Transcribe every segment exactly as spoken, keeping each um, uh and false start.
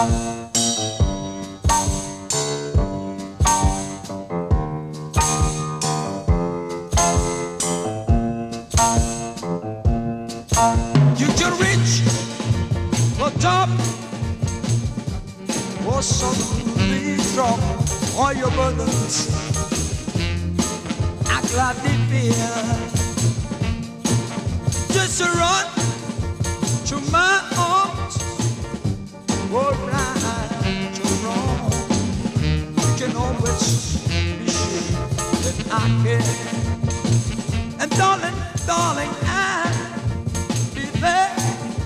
You can reach the top or suddenly drop all your burdens. I gladly fear just to run to my arms or right to wrong. You can always be sure that I care. And darling, darling, I'll be there.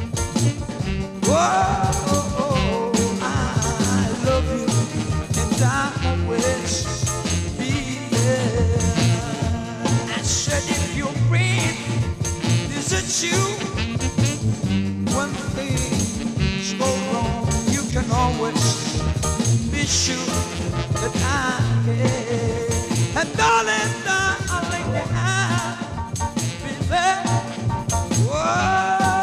Whoa, I love you, and I'll always be there. I said if you're free, visit you. When things go wrong, you can always be sure that I care. And darling, darling, I'll be there. Whoa.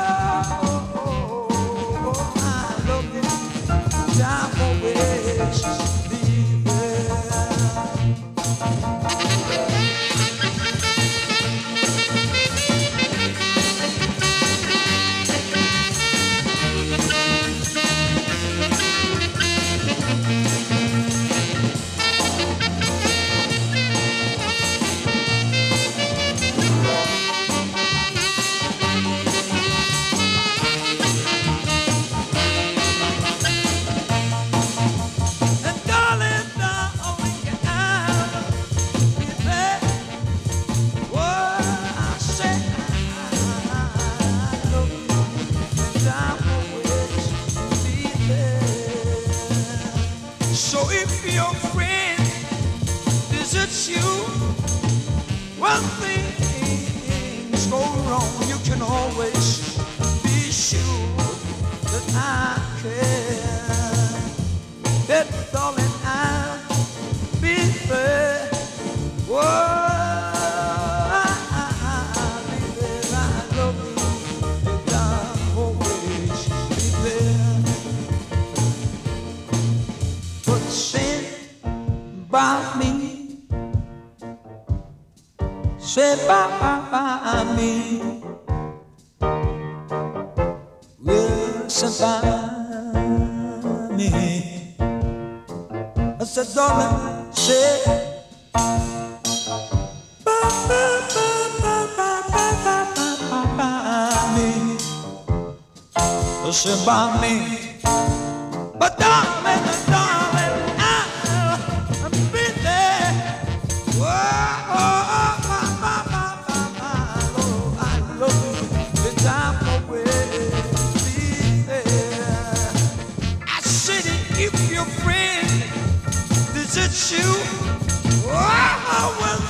So if your friend visits you, when things go wrong, you can always be sure that I care. That darling, I'll be there. Whoa, I'll be there. I love you, and I'll always be there. But say by me, say by me, well, say by me. I said, darling, say by, by, by, by, by, by, by me. Say by me, but darling, darling, I'll be there. Whoa, oh, my, my, my, my, oh, I love you, the time away be there. I said if your friend visits you, oh, well,